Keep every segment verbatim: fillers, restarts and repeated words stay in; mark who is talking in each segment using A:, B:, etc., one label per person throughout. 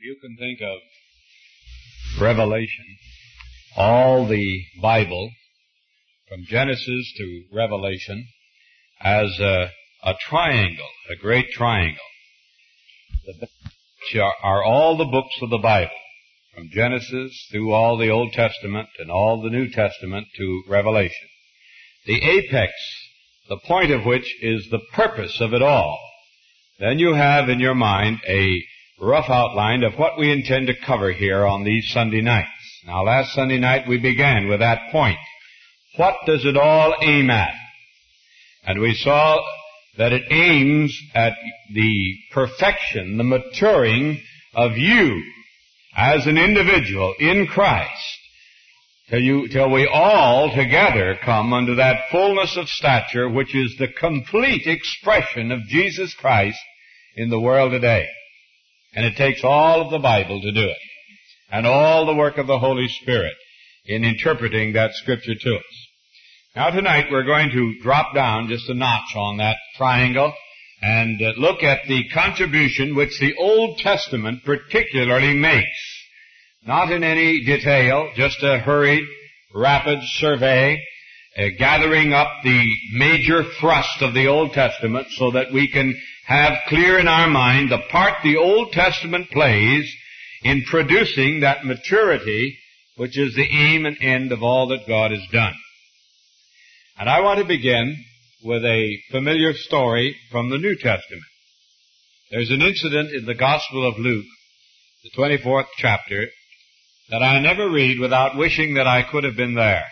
A: You can think of Revelation, all the Bible, from Genesis to Revelation, as a, a triangle, a great triangle. The are, are all the books of the Bible, from Genesis through all the Old Testament and all the New Testament to Revelation. The apex, the point of which is the purpose of it all. Then you have in your mind a rough outline of what we intend to cover here on these Sunday nights. Now, last Sunday night we began with that point. What does it all aim at? And we saw that it aims at the perfection, the maturing of you as an individual in Christ, till you, till we all together come unto that fullness of stature which is the complete expression of Jesus Christ in the world today. And it takes all of the Bible to do it, and all the work of the Holy Spirit in interpreting that Scripture to us. Now tonight we're going to drop down just a notch on that triangle and uh, look at the contribution which the Old Testament particularly makes. Not in any detail, just a hurried, rapid survey, uh, gathering up the major thrust of the Old Testament so that we can have clear in our mind the part the Old Testament plays in producing that maturity which is the aim and end of all that God has done. And I want to begin with a familiar story from the New Testament. There's an incident in the Gospel of Luke, the twenty-fourth chapter, that I never read without wishing that I could have been there.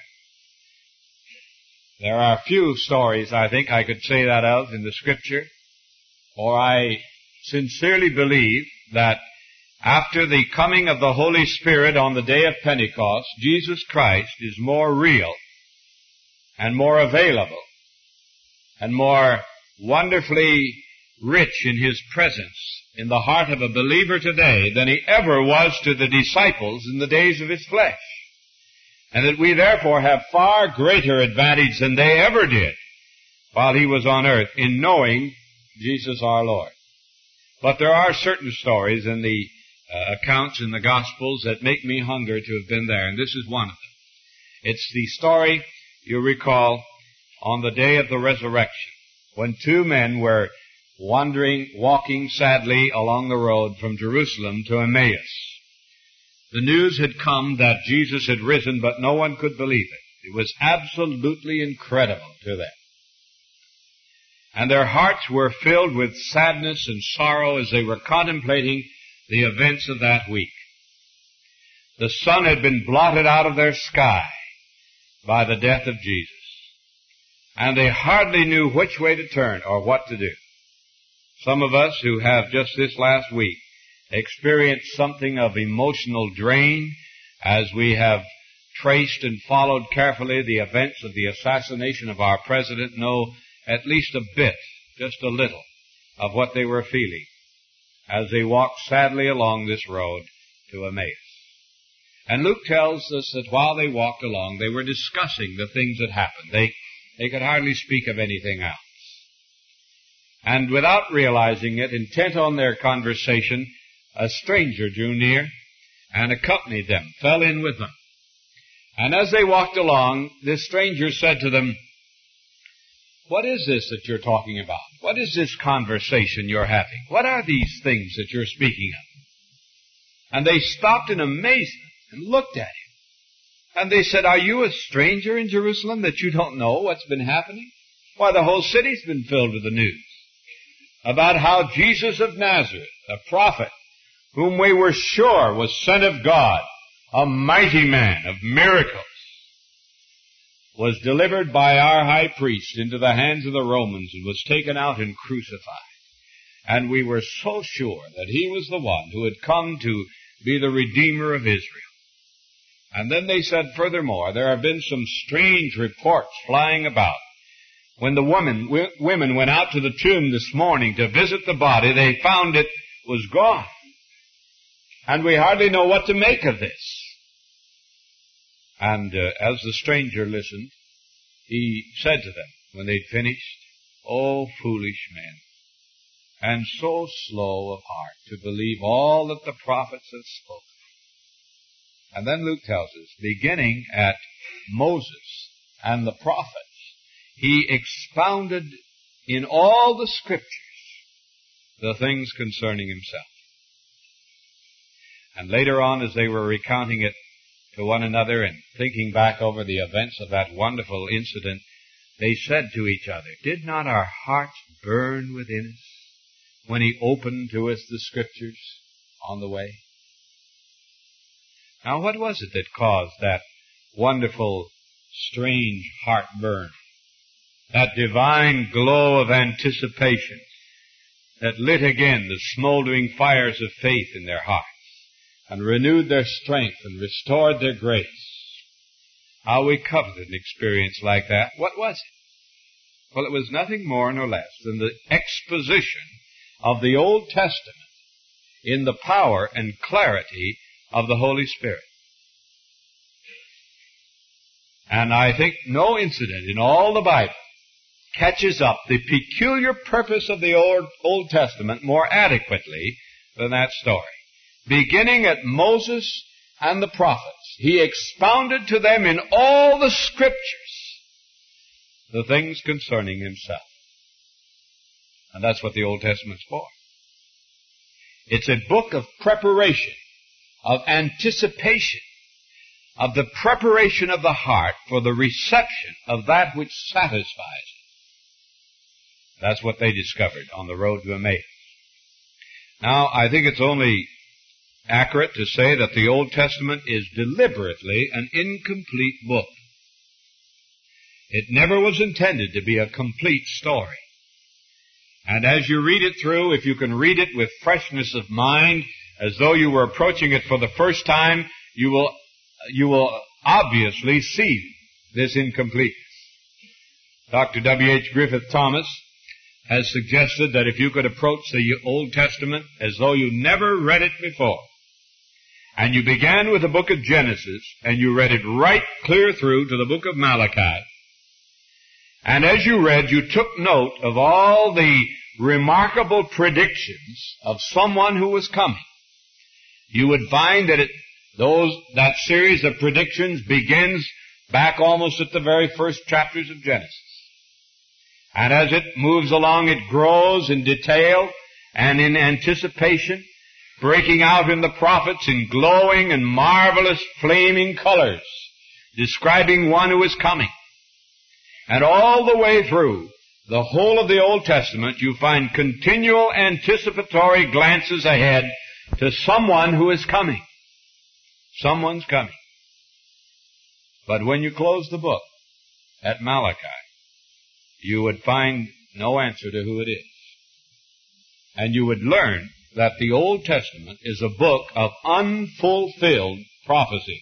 A: There are few stories, I think, I could say that of in the Scripture, for I sincerely believe that after the coming of the Holy Spirit on the day of Pentecost, Jesus Christ is more real and more available and more wonderfully rich in His presence in the heart of a believer today than He ever was to the disciples in the days of His flesh. And that we therefore have far greater advantage than they ever did while He was on earth in knowing Jesus our Lord. But there are certain stories in the uh, accounts in the Gospels that make me hunger to have been there, and this is one of them. It's the story, you recall, on the day of the resurrection, when two men were wandering, walking sadly along the road from Jerusalem to Emmaus. The news had come that Jesus had risen, but no one could believe it. It was absolutely incredible to them. And their hearts were filled with sadness and sorrow as they were contemplating the events of that week. The sun had been blotted out of their sky by the death of Jesus. And they hardly knew which way to turn or what to do. Some of us who have just this last week experienced something of emotional drain as we have traced and followed carefully the events of the assassination of our president know at least a bit, just a little, of what they were feeling as they walked sadly along this road to Emmaus. And Luke tells us that while they walked along, they were discussing the things that happened. They, they could hardly speak of anything else. And without realizing it, intent on their conversation, a stranger drew near and accompanied them, fell in with them. And as they walked along, this stranger said to them, "What is this that you're talking about? What is this conversation you're having? What are these things that you're speaking of?" And they stopped in amazement and looked at him. And they said, "Are you a stranger in Jerusalem that you don't know what's been happening? Why, the whole city's been filled with the news about how Jesus of Nazareth, a prophet, whom we were sure was sent of God, a mighty man of miracles, was delivered by our high priest into the hands of the Romans and was taken out and crucified. And we were so sure that He was the one who had come to be the Redeemer of Israel." And then they said furthermore, there have been some strange reports flying about. When the women, w- women went out to the tomb this morning to visit the body, they found it was gone. And we hardly know what to make of this. And uh, as the stranger listened, he said to them, when they'd finished, "Oh, foolish men, and so slow of heart to believe all that the prophets have spoken. And then Luke tells us, beginning at Moses and the prophets, he expounded in all the Scriptures the things concerning himself. And later on, as they were recounting it to one another and thinking back over the events of that wonderful incident, they said to each other, did not our hearts burn within us when he opened to us the Scriptures on the way? Now, what was it that caused that wonderful, strange heartburn? That divine glow of anticipation that lit again the smoldering fires of faith in their hearts and renewed their strength and restored their grace. How we coveted an experience like that. What was it? Well, it was nothing more nor less than the exposition of the Old Testament in the power and clarity of the Holy Spirit. And I think no incident in all the Bible catches up the peculiar purpose of the Old, Old Testament more adequately than that story. Beginning at Moses and the prophets, he expounded to them in all the Scriptures the things concerning himself. And that's what the Old Testament's for. It's a book of preparation, of anticipation, of the preparation of the heart for the reception of that which satisfies it. That's what they discovered on the road to Emmaus. Now, I think it's only accurate to say that the Old Testament is deliberately an incomplete book. It never was intended to be a complete story. And as you read it through, if you can read it with freshness of mind, as though you were approaching it for the first time, you will, you will obviously see this incompleteness. Doctor W H Griffith Thomas has suggested that if you could approach the Old Testament as though you never read it before, and you began with the book of Genesis, and you read it right clear through to the book of Malachi, and as you read, you took note of all the remarkable predictions of someone who was coming, you would find that it, those, that series of predictions begins back almost at the very first chapters of Genesis. And as it moves along, it grows in detail and in anticipation, breaking out in the prophets in glowing and marvelous flaming colors, describing one who is coming. And all the way through the whole of the Old Testament, you find continual anticipatory glances ahead to someone who is coming. Someone's coming. But when you close the book at Malachi, you would find no answer to who it is. And you would learn that the Old Testament is a book of unfulfilled prophecy.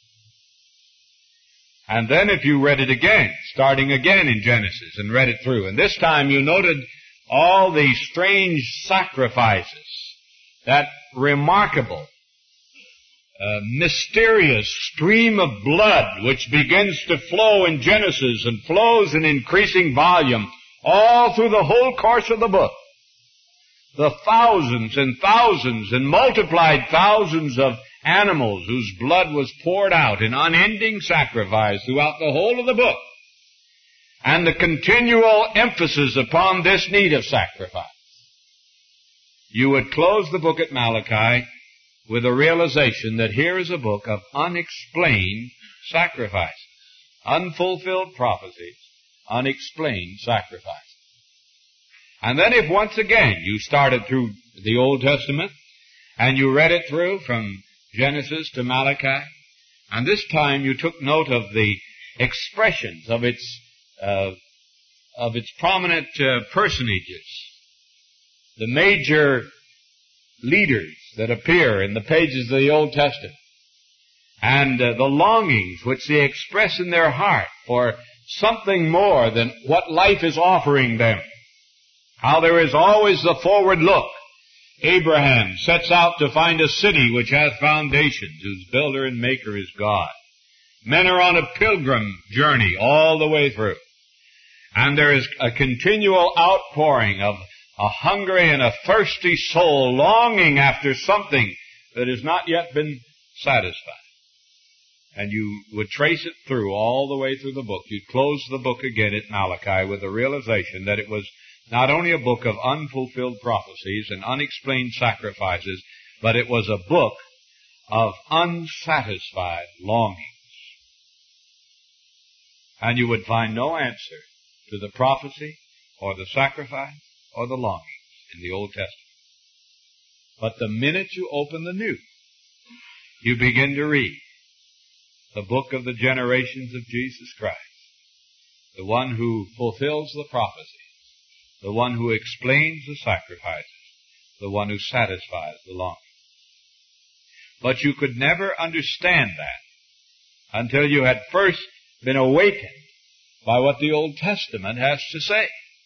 A: And then if you read it again, starting again in Genesis and read it through, and this time you noted all the strange sacrifices, that remarkable, uh, mysterious stream of blood which begins to flow in Genesis and flows in increasing volume all through the whole course of the book. The thousands and thousands and multiplied thousands of animals whose blood was poured out in unending sacrifice throughout the whole of the book. And the continual emphasis upon this need of sacrifice. You would close the book at Malachi with a realization that here is a book of unexplained sacrifices, unfulfilled prophecies, unexplained sacrifices. And then if once again you started through the Old Testament and you read it through from Genesis to Malachi, and this time you took note of the expressions of its uh, of its prominent uh, personages, the major leaders that appear in the pages of the Old Testament, and uh, the longings which they express in their heart for something more than what life is offering them. How there is always the forward look. Abraham sets out to find a city which hath foundations, whose builder and maker is God. Men are on a pilgrim journey all the way through. And there is a continual outpouring of a hungry and a thirsty soul longing after something that has not yet been satisfied. And you would trace it through, all the way through the book. You'd close the book again at Malachi with the realization that it was not only a book of unfulfilled prophecies and unexplained sacrifices, but it was a book of unsatisfied longings. And you would find no answer to the prophecy or the sacrifice or the longings in the Old Testament. But the minute you open the New, you begin to read the book of the generations of Jesus Christ, the one who fulfills the prophecies, the one who explains the sacrifices, the one who satisfies the longing. But you could never understand that until you had first been awakened by what the Old Testament has to say.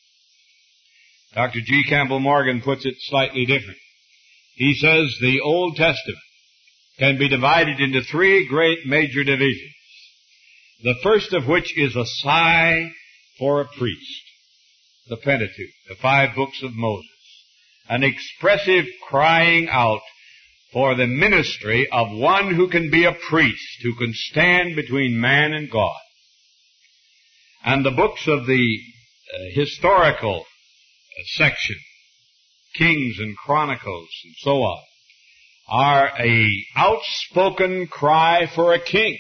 A: Doctor G. Campbell Morgan puts it slightly different. He says the Old Testament can be divided into three great major divisions. The first of which is a sigh for a priest, the Pentateuch, the five books of Moses, an expressive crying out for the ministry of one who can be a priest, who can stand between man and God. And the books of the uh, historical uh, section, Kings and Chronicles and so on, are a outspoken cry for a king,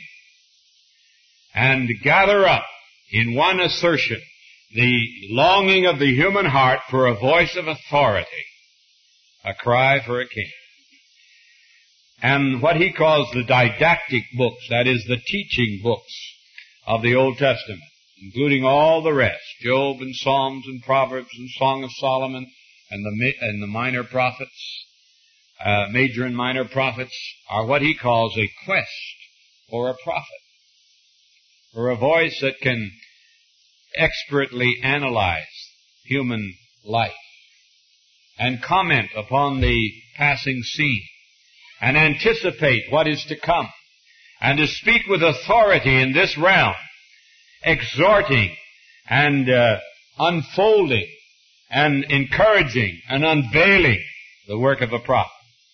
A: and gather up in one assertion the longing of the human heart for a voice of authority, a cry for a king. And what he calls the didactic books, that is, the teaching books of the Old Testament, including all the rest, Job and Psalms and Proverbs and Song of Solomon and the, and the minor prophets, uh, major and minor prophets, are what he calls a quest for a prophet, for a voice that can expertly analyze human life and comment upon the passing scene and anticipate what is to come, and to speak with authority in this realm, exhorting and uh, unfolding and encouraging and unveiling the work of a prophet.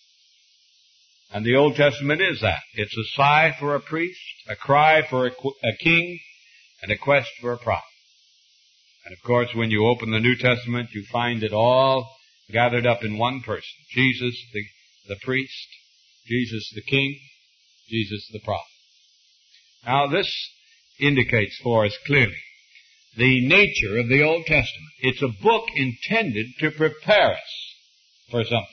A: And the Old Testament is that. It's a sigh for a priest, a cry for a, a king, and a quest for a prophet. And of course, when you open the New Testament, you find it all gathered up in one person. Jesus, the, the priest, Jesus, the king, Jesus, the prophet. Now, this indicates for us clearly the nature of the Old Testament. It's a book intended to prepare us for something.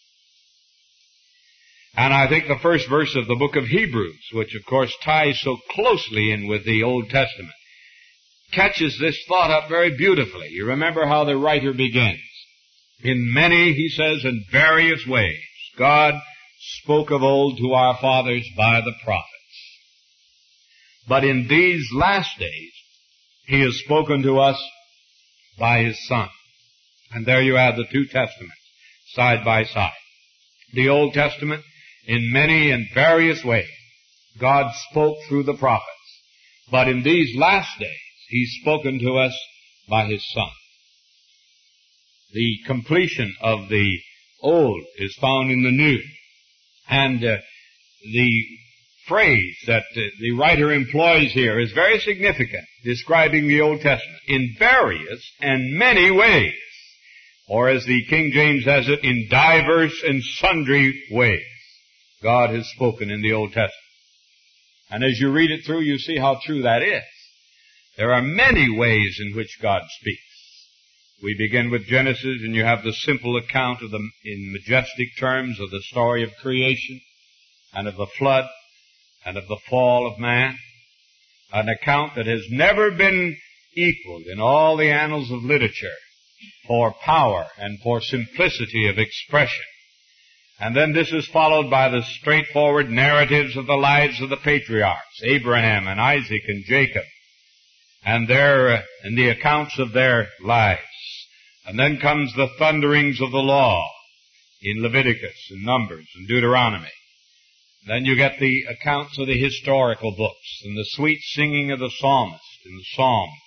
A: And I think the first verse of the book of Hebrews, which of course ties so closely in with the Old Testament, catches this thought up very beautifully. You remember how the writer begins. In many, he says, in various ways, God spoke of old to our fathers by the prophets. But in these last days, he has spoken to us by his Son. And there you have the two testaments, side by side. The Old Testament, in many and various ways, God spoke through the prophets. But in these last days, he's spoken to us by his Son. The completion of the Old is found in the New. And uh, the phrase that uh, the writer employs here is very significant, describing the Old Testament in various and many ways. Or as the King James has it, in diverse and sundry ways. God has spoken in the Old Testament. And as you read it through, you see how true that is. There are many ways in which God speaks. We begin with Genesis, and you have the simple account of the, in majestic terms, of the story of creation, and of the flood, and of the fall of man. An account that has never been equaled in all the annals of literature for power and for simplicity of expression. And then this is followed by the straightforward narratives of the lives of the patriarchs, Abraham and Isaac and Jacob, and their, and the accounts of their lives. And then comes the thunderings of the law in Leviticus and Numbers and Deuteronomy. Then you get the accounts of the historical books and the sweet singing of the psalmist in the Psalms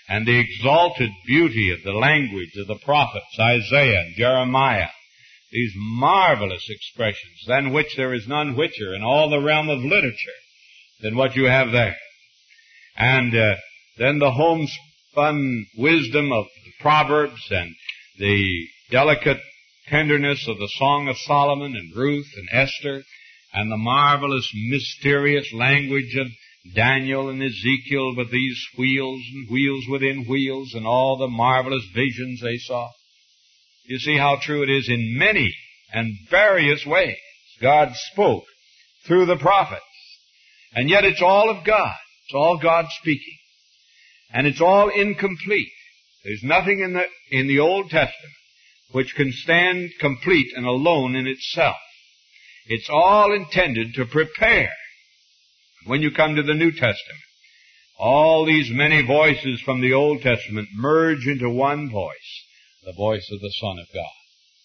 A: and the exalted beauty of the language of the prophets, Isaiah and Jeremiah, these marvelous expressions, than which there is none whicher in all the realm of literature than what you have there. And uh, then the homespun wisdom of the Proverbs and the delicate tenderness of the Song of Solomon and Ruth and Esther, and the marvelous, mysterious language of Daniel and Ezekiel with these wheels and wheels within wheels and all the marvelous visions they saw. You see how true it is in many and various ways. God spoke through the prophets. And yet it's all of God. It's all God speaking. And it's all incomplete. There's nothing in the, in the Old Testament which can stand complete and alone in itself. It's all intended to prepare. When you come to the New Testament, all these many voices from the Old Testament merge into one voice, the voice of the Son of God.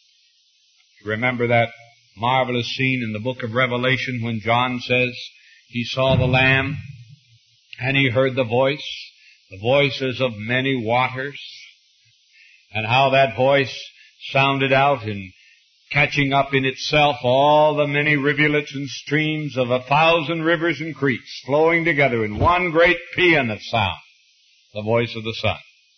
A: Remember that marvelous scene in the book of Revelation when John says he saw the Lamb and he heard the voice, the voices of many waters, and how that voice sounded out in catching up in itself all the many rivulets and streams of a thousand rivers and creeks flowing together in one great paean of sound, the voice of the Son.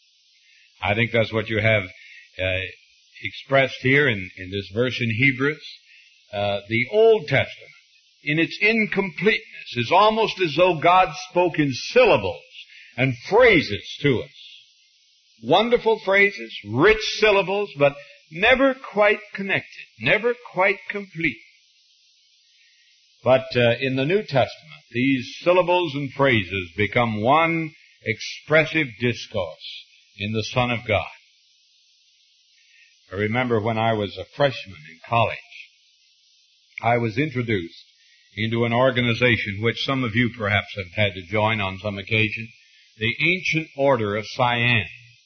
A: I think that's what you have uh, expressed here in, in this verse in Hebrews. Uh, the Old Testament, in its incompleteness, is almost as though God spoke in syllables and phrases to us. Wonderful phrases, rich syllables, but never quite connected, never quite complete. But uh, in the New Testament, these syllables and phrases become one expressive discourse in the Son of God. I remember when I was a freshman in college, I was introduced into an organization which some of you perhaps have had to join on some occasion, the Ancient Order of Siam.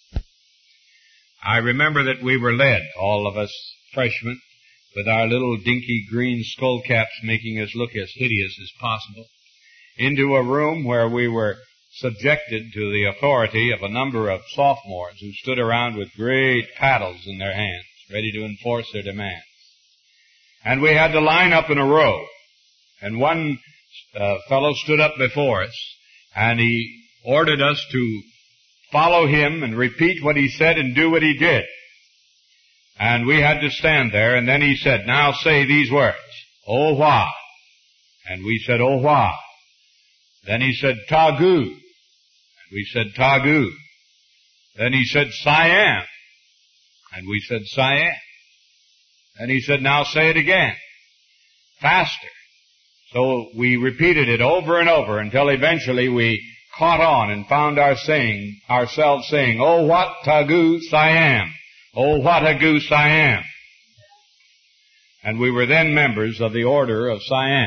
A: I remember that we were led, all of us freshmen, with our little dinky green skull caps making us look as hideous as possible, into a room where we were subjected to the authority of a number of sophomores who stood around with great paddles in their hands, ready to enforce their demands. And we had to line up in a row. And one uh, fellow stood up before us, and he ordered us to follow him and repeat what he said and do what he did. And we had to stand there, and then he said, now say these words, Oh Wah. And we said, Oh Wah. Then he said, Tagu. And we said, Tagu. Then he said, Siam. And we said, Siam. Then he said, now say it again. Faster. So we repeated it over and over until eventually we caught on and found our saying, ourselves saying, Oh, what Tagu Siam. Oh, what Tagu Siam. And we were then members of the Order of Siam.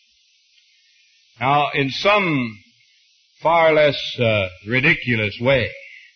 A: Now, in some far less uh, ridiculous way,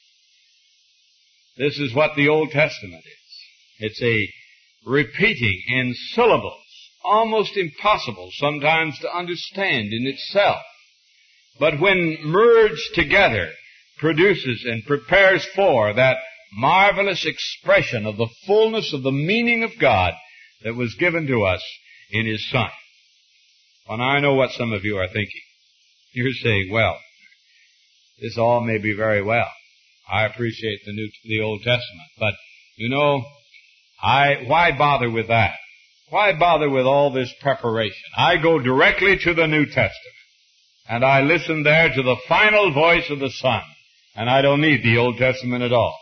A: this is what the Old Testament is. It's a repeating in syllables, almost impossible sometimes to understand in itself, but when merged together, produces and prepares for that marvelous expression of the fullness of the meaning of God that was given to us in His Son. And I know what some of you are thinking. You're saying, well, this all may be very well. I appreciate the New, the Old Testament, but you know, I why bother with that? Why bother with all this preparation? I go directly to the New Testament, and I listen there to the final voice of the Son, and I don't need the Old Testament at all.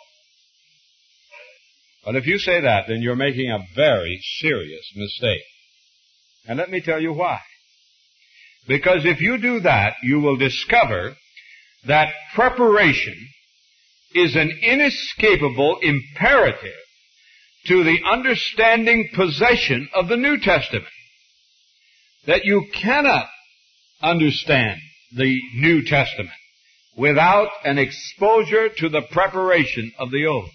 A: But if you say that, then you're making a very serious mistake. And let me tell you why. Because if you do that, you will discover that preparation is an inescapable imperative to the understanding possession of the New Testament. That you cannot understand the New Testament without an exposure to the preparation of the Old.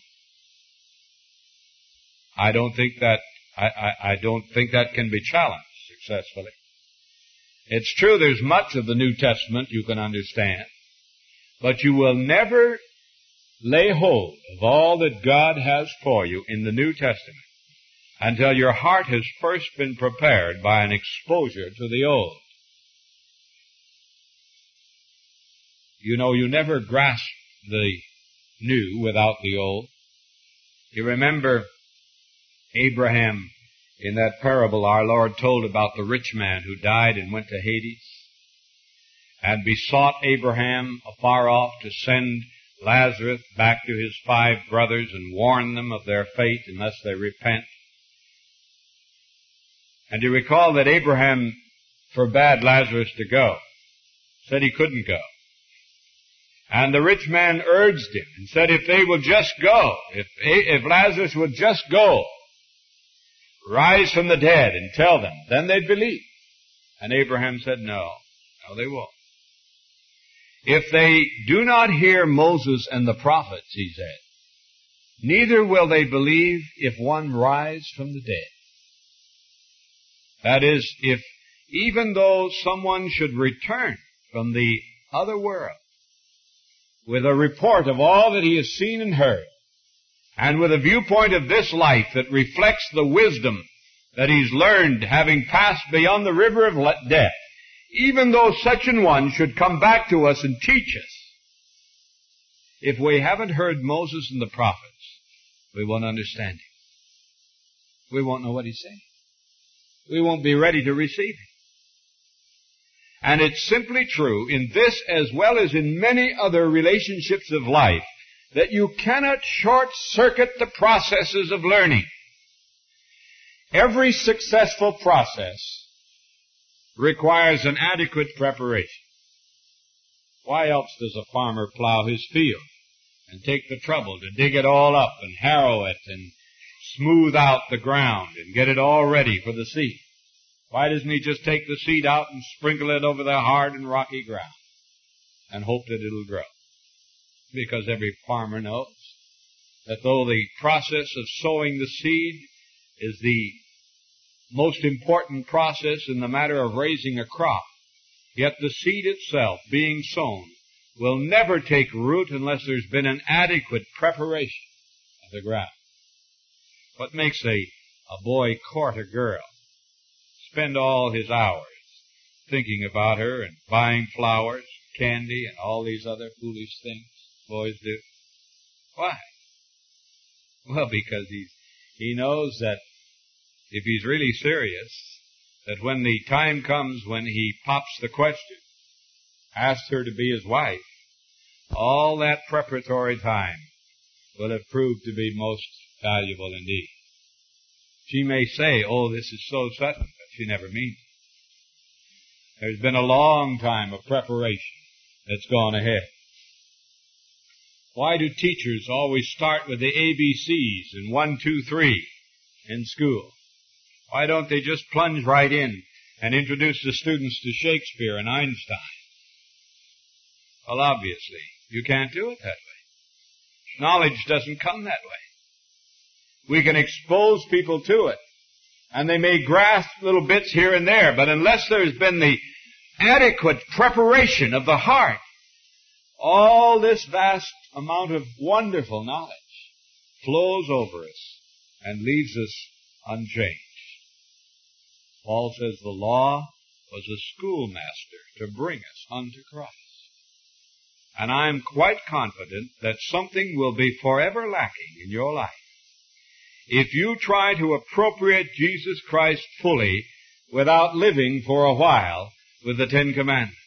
A: I don't think that, I, I, I don't think that can be challenged successfully. It's true there's much of the New Testament you can understand, but you will never lay hold of all that God has for you in the New Testament until your heart has first been prepared by an exposure to the Old. You know, you never grasp the new without the old. You remember Abraham, in that parable our Lord told about the rich man who died and went to Hades, and besought Abraham afar off to send Lazarus back to his five brothers and warn them of their fate unless they repent. And you recall that Abraham forbade Lazarus to go, said he couldn't go. And the rich man urged him and said, if they will just go, if, if Lazarus would just go, rise from the dead and tell them, then they'd believe. And Abraham said, no, no they won't. If they do not hear Moses and the prophets, he said, neither will they believe if one rise from the dead. That is, if even though someone should return from the other world with a report of all that he has seen and heard, and with a viewpoint of this life that reflects the wisdom that he's learned having passed beyond the river of death, even though such an one should come back to us and teach us, if we haven't heard Moses and the prophets, we won't understand him. We won't know what he's saying. We won't be ready to receive him. And it's simply true in this as well as in many other relationships of life that you cannot short-circuit the processes of learning. Every successful process requires an adequate preparation. Why else does a farmer plow his field and take the trouble to dig it all up and harrow it and smooth out the ground and get it all ready for the seed? Why doesn't he just take the seed out and sprinkle it over the hard and rocky ground and hope that it'll grow? Because every farmer knows that though the process of sowing the seed is the most important process in the matter of raising a crop, yet the seed itself, being sown, will never take root unless there's been an adequate preparation of the ground. What makes a, a boy court a girl? Spend all his hours thinking about her and buying flowers, candy, and all these other foolish things boys do. Why? Well, because he's, he knows that if he's really serious, that when the time comes when he pops the question, asks her to be his wife, all that preparatory time will have proved to be most valuable indeed. She may say, oh, this is so sudden, but she never means it. There's been a long time of preparation that's gone ahead. Why do teachers always start with the A B Cs and one, two, three in school? Why don't they just plunge right in and introduce the students to Shakespeare and Einstein? Well, obviously, you can't do it that way. Knowledge doesn't come that way. We can expose people to it, and they may grasp little bits here and there, but unless there's been the adequate preparation of the heart, all this vast amount of wonderful knowledge flows over us and leaves us unchanged. Paul says the law was a schoolmaster to bring us unto Christ. And I'm quite confident that something will be forever lacking in your life if you try to appropriate Jesus Christ fully without living for a while with the Ten Commandments.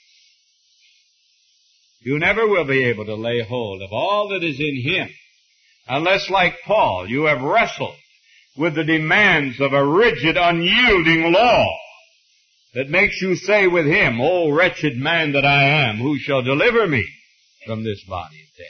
A: You never will be able to lay hold of all that is in Him unless, like Paul, you have wrestled with the demands of a rigid, unyielding law that makes you say with Him, O wretched man that I am, who shall deliver me from this body of death?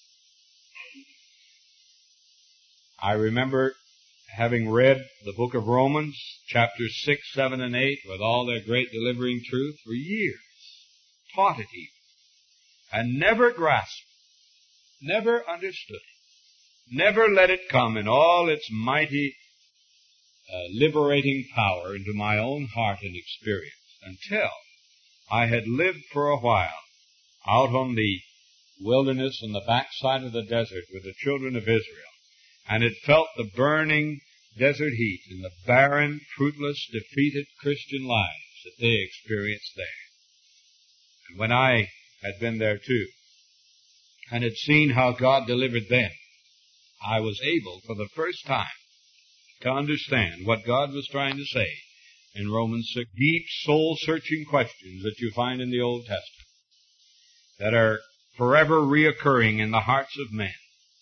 A: I remember having read the book of Romans, chapters six, seven, and eight, with all their great delivering truth for years, taught it even, and never grasped it, never understood it, never let it come in all its mighty, uh, liberating power into my own heart and experience, until I had lived for a while out on the wilderness on the backside of the desert with the children of Israel, and had felt the burning desert heat and the barren, fruitless, defeated Christian lives that they experienced there. And when I had been there too, and had seen how God delivered them, I was able for the first time to understand what God was trying to say in Romans six. Deep, soul-searching questions that you find in the Old Testament that are forever reoccurring in the hearts of men.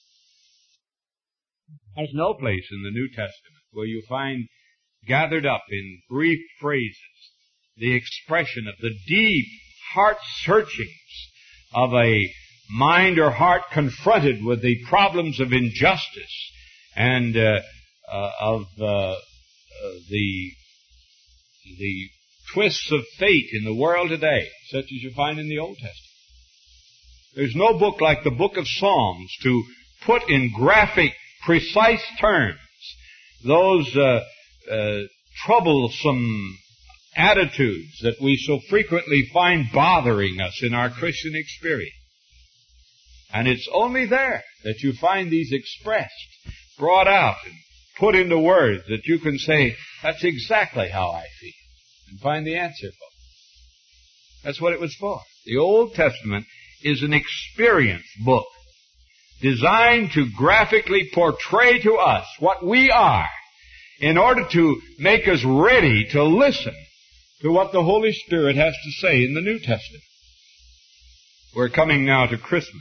A: There's no place in the New Testament where you find gathered up in brief phrases the expression of the deep heart searchings of a mind or heart confronted with the problems of injustice and uh, uh, of uh, uh, the the twists of fate in the world today, such as you find in the Old Testament. There's no book like the book of Psalms to put in graphic, precise terms those uh, uh, troublesome attitudes that we so frequently find bothering us in our Christian experience. And it's only there that you find these expressed, brought out, and put into words that you can say, that's exactly how I feel, and find the answer for it. That's what it was for. The Old Testament is an experience book designed to graphically portray to us what we are in order to make us ready to listen to what the Holy Spirit has to say in the New Testament. We're coming now to Christmas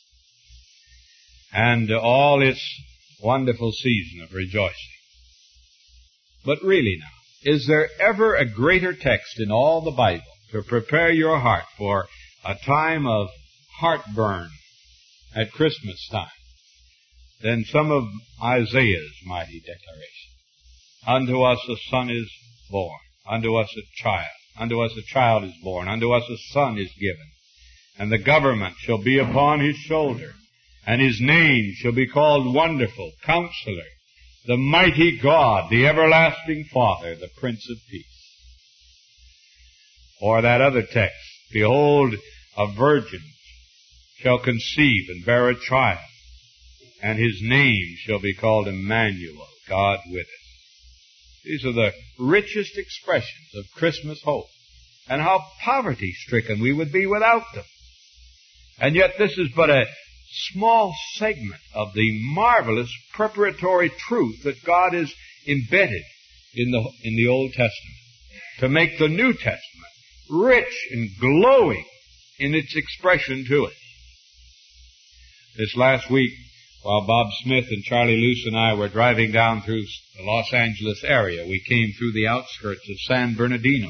A: and all its wonderful season of rejoicing. But really now, is there ever a greater text in all the Bible to prepare your heart for a time of heartburn at Christmas time than some of Isaiah's mighty declaration? Unto us a son is born, unto us a child, unto us a child is born, unto us a son is given, and the government shall be upon his shoulder, and his name shall be called Wonderful, Counselor, the Mighty God, the Everlasting Father, the Prince of Peace. Or that other text, behold, a virgin shall conceive and bear a child, and his name shall be called Emmanuel, God with us. These are the richest expressions of Christmas hope, and how poverty-stricken we would be without them. And yet this is but a small segment of the marvelous preparatory truth that God has embedded in the, in the Old Testament to make the New Testament rich and glowing in its expression to us. This last week, while Bob Smith and Charlie Luce and I were driving down through the Los Angeles area, we came through the outskirts of San Bernardino.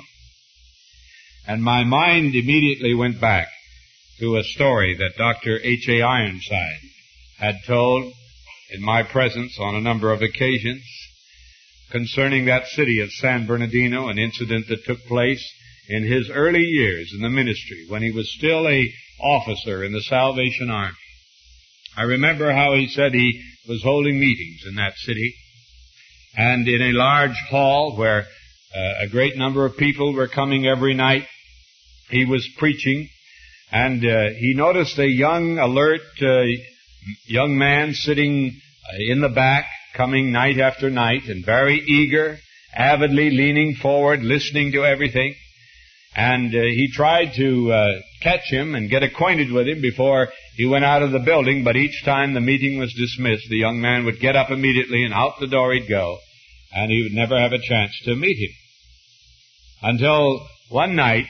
A: And my mind immediately went back to a story that Doctor H A Ironside had told in my presence on a number of occasions concerning that city of San Bernardino, an incident that took place in his early years in the ministry when he was still a officer in the Salvation Army. I remember how he said he was holding meetings in that city, and in a large hall where uh, a great number of people were coming every night, he was preaching, and uh, he noticed a young, alert uh, young man sitting uh, in the back, coming night after night, and very eager, avidly leaning forward, listening to everything. And uh, he tried to uh, catch him and get acquainted with him before he went out of the building, but each time the meeting was dismissed, the young man would get up immediately and out the door he'd go, and he would never have a chance to meet him. Until one night,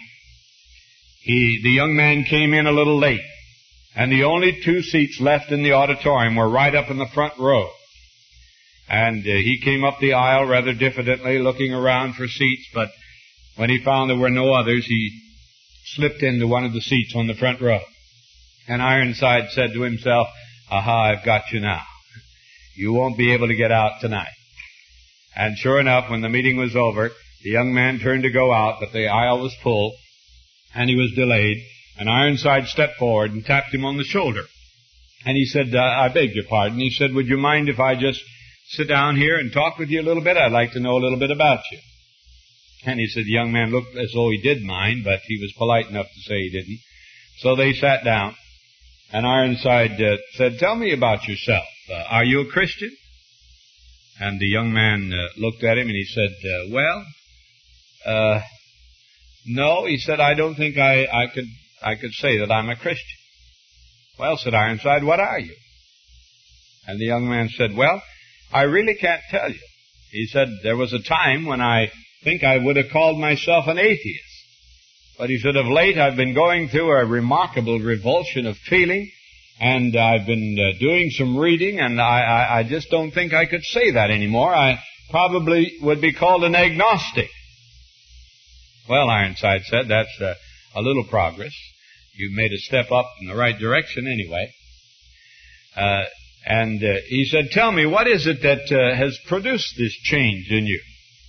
A: he, the young man came in a little late, and the only two seats left in the auditorium were right up in the front row. And uh, he came up the aisle rather diffidently, looking around for seats, but when he found there were no others, he slipped into one of the seats on the front row. And Ironside said to himself, aha, I've got you now. You won't be able to get out tonight. And sure enough, when the meeting was over, the young man turned to go out, but the aisle was full, and he was delayed. And Ironside stepped forward and tapped him on the shoulder. And he said, uh, I beg your pardon. He said, would you mind if I just sit down here and talk with you a little bit? I'd like to know a little bit about you. And he said the young man looked as though he did mind, but he was polite enough to say he didn't. So they sat down. And Ironside uh, said, "Tell me about yourself. Uh, are you a Christian?" And the young man uh, looked at him and he said, uh, well, uh, no, he said, I don't think I, I could I could say that I'm a Christian. "Well," said Ironside, "what are you?" And the young man said, "Well, I really can't tell you." He said, "There was a time when I think I would have called myself an atheist. But," he said, "of late I've been going through a remarkable revulsion of feeling, and I've been uh, doing some reading, and I, I, I just don't think I could say that anymore. I probably would be called an agnostic." "Well," Ironside said, "that's uh, a little progress. You've made a step up in the right direction anyway." Uh, and uh, he said, "Tell me, what is it that uh, has produced this change in you?"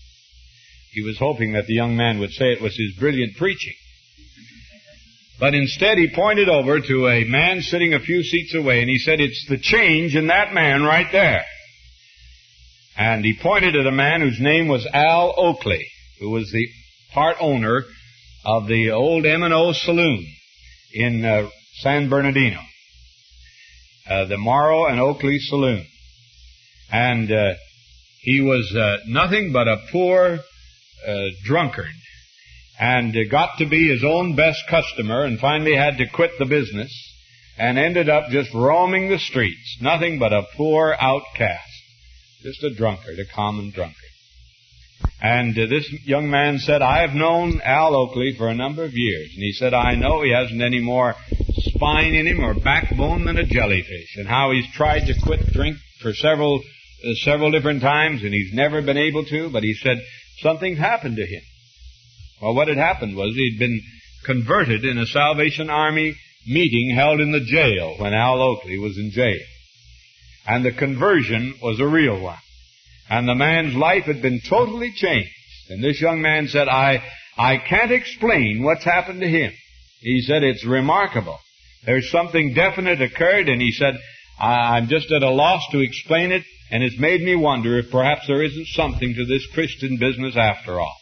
A: He was hoping that the young man would say it was his brilliant preaching. But instead he pointed over to a man sitting a few seats away, and he said, "It's the change in that man right there." And he pointed at a man whose name was Al Oakley, who was the part owner of the old M and O Saloon in uh, San Bernardino, uh, the Morrow and Oakley Saloon. And uh, he was uh, nothing but a poor uh, drunkard, and uh, got to be his own best customer, and finally had to quit the business, and ended up just roaming the streets, nothing but a poor outcast, just a drunkard, a common drunkard. And uh, this young man said, "I have known Al Oakley for a number of years," and he said, "I know he hasn't any more spine in him or backbone than a jellyfish, and how he's tried to quit drink for several uh, several different times, and he's never been able to, but he said something happened to him." Well, what had happened was he'd been converted in a Salvation Army meeting held in the jail when Al Oakley was in jail. And the conversion was a real one. And the man's life had been totally changed. And this young man said, I, I can't explain what's happened to him. He said, "It's remarkable. There's something definite occurred," and he said, "I'm just at a loss to explain it, and it's made me wonder if perhaps there isn't something to this Christian business after all."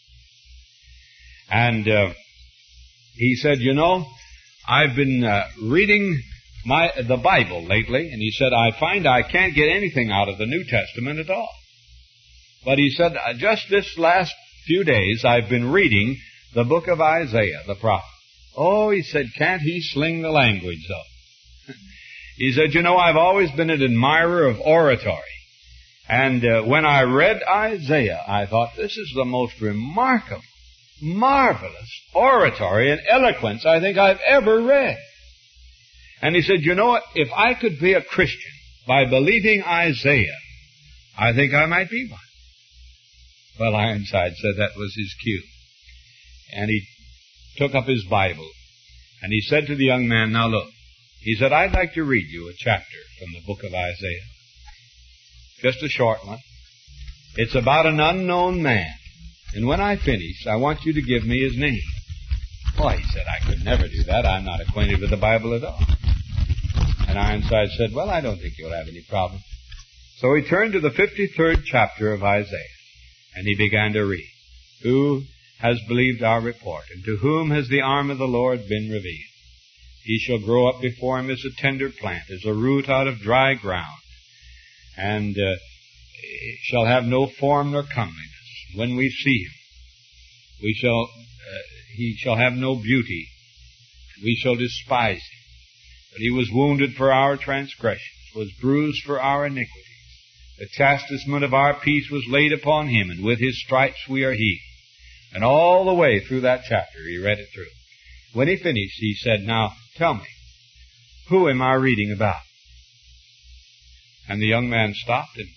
A: And uh, he said, "You know, I've been uh, reading my the Bible lately," and he said, "I find I can't get anything out of the New Testament at all. But," he said, "just this last few days I've been reading the book of Isaiah, the prophet. Oh," he said, "can't he sling the language, though?" He said, "You know, I've always been an admirer of oratory. And uh, when I read Isaiah, I thought, this is the most remarkable, marvelous oratory and eloquence I think I've ever read." And he said, "You know what? If I could be a Christian by believing Isaiah, I think I might be one." Well, Ironside said that was his cue. And he took up his Bible, and he said to the young man, "Now look," he said, "I'd like to read you a chapter from the book of Isaiah. Just a short one. It's about an unknown man. And when I finish, I want you to give me his name." Well, he said, "I could never do that. I'm not acquainted with the Bible at all." And Ironside said, "Well, I don't think you'll have any problem." So he turned to the fifty-third chapter of Isaiah, and he began to read. "Who has believed our report, and to whom has the arm of the Lord been revealed? He shall grow up before him as a tender plant, as a root out of dry ground, and uh, shall have no form nor comeliness. When we see him, we shall uh, he shall have no beauty. We shall despise him. But he was wounded for our transgressions, was bruised for our iniquities. The chastisement of our peace was laid upon him, and with his stripes we are healed." And all the way through that chapter, he read it through. When he finished, he said, "Now, tell me, who am I reading about?" And the young man stopped, and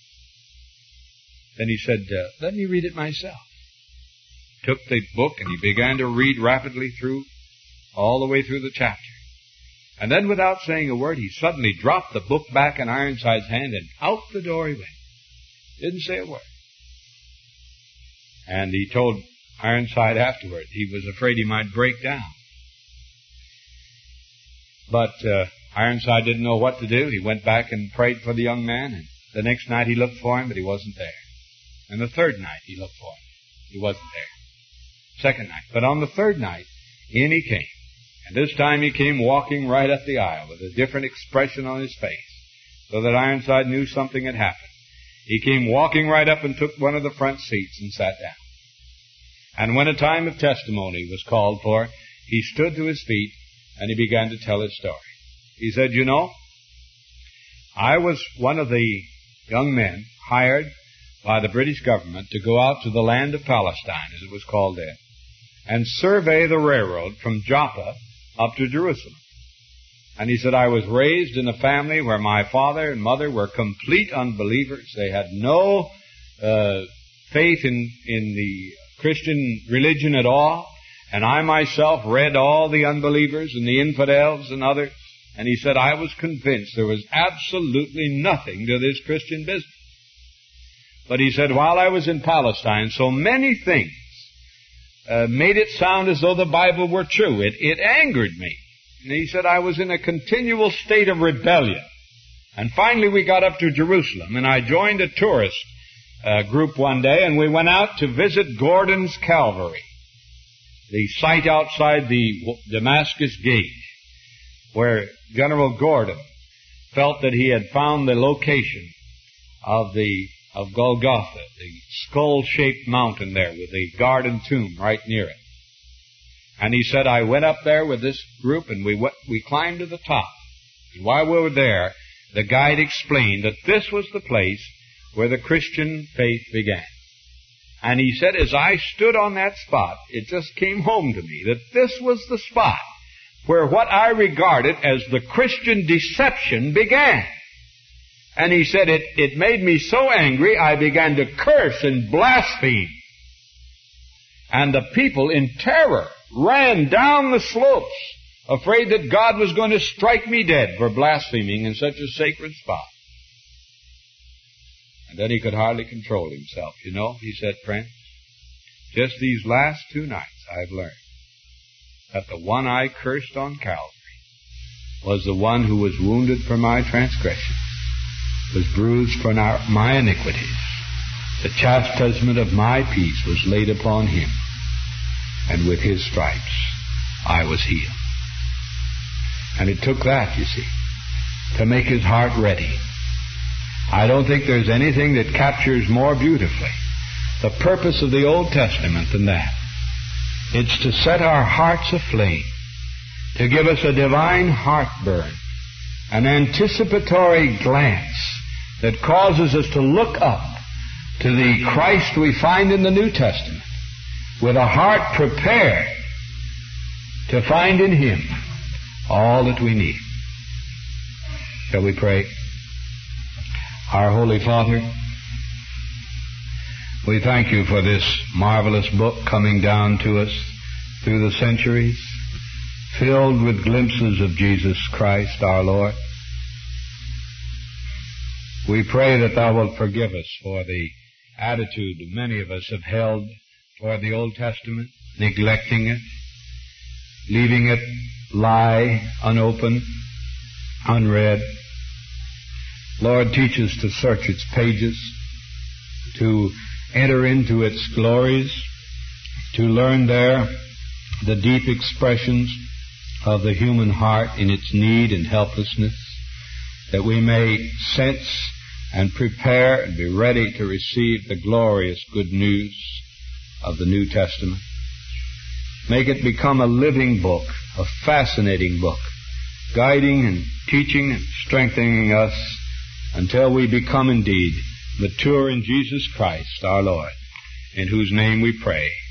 A: then he said, uh, "Let me read it myself." Took the book, and he began to read rapidly through, all the way through the chapter. And then, without saying a word, he suddenly dropped the book back in Ironside's hand, and out the door he went. Didn't say a word. And he told Ironside afterward he was afraid he might break down. But uh, Ironside didn't know what to do. He went back and prayed for the young man, and the next night he looked for him, but he wasn't there. And the third night he looked for him. He wasn't there. Second night. But on the third night, in he came. And this time he came walking right up the aisle with a different expression on his face, so that Ironside knew something had happened. He came walking right up and took one of the front seats and sat down. And when a time of testimony was called for, he stood to his feet and he began to tell his story. He said, you know, I was one of the young men hired by the British government to go out to the land of Palestine, as it was called then, and survey the railroad from Joppa up to Jerusalem. And he said, I was raised in a family where my father and mother were complete unbelievers. They had no uh, faith in, in the Christian religion at all. And I myself read all the unbelievers and the infidels and others. And he said, I was convinced there was absolutely nothing to this Christian business. But he said, while I was in Palestine, so many things uh, made it sound as though the Bible were true. It, it angered me. And he said, I was in a continual state of rebellion. And finally we got up to Jerusalem, and I joined a tourist uh, group one day, and we went out to visit Gordon's Calvary, the site outside the Damascus Gate, where General Gordon felt that he had found the location of the of Golgotha, the skull-shaped mountain there with the garden tomb right near it. And he said, I went up there with this group and we went, we climbed to the top. And while we were there, the guide explained that this was the place where the Christian faith began. And he said, as I stood on that spot, it just came home to me that this was the spot where what I regarded as the Christian deception began. And he said, it, it made me so angry, I began to curse and blaspheme. And the people, in terror, ran down the slopes, afraid that God was going to strike me dead for blaspheming in such a sacred spot. And then he could hardly control himself. You know, he said, friends, just these last two nights I've learned that the one I cursed on Calvary was the one who was wounded for my transgression, was bruised for my iniquities. The chastisement of my peace was laid upon him, and with his stripes I was healed. And it took that, you see, to make his heart ready. I don't think there's anything that captures more beautifully the purpose of the Old Testament than that. It's to set our hearts aflame, to give us a divine heartburn, an anticipatory glance that causes us to look up to the Christ we find in the New Testament with a heart prepared to find in Him all that we need. Shall we pray? Our Holy Father, we thank you for this marvelous book coming down to us through the centuries, filled with glimpses of Jesus Christ our Lord. We pray that Thou wilt forgive us for the attitude many of us have held toward the Old Testament, neglecting it, leaving it lie unopened, unread. Lord, teach us to search its pages, to enter into its glories, to learn there the deep expressions of the human heart in its need and helplessness, that we may sense and prepare and be ready to receive the glorious good news of the New Testament. Make it become a living book, a fascinating book, guiding and teaching and strengthening us until we become indeed mature in Jesus Christ our Lord, in whose name we pray.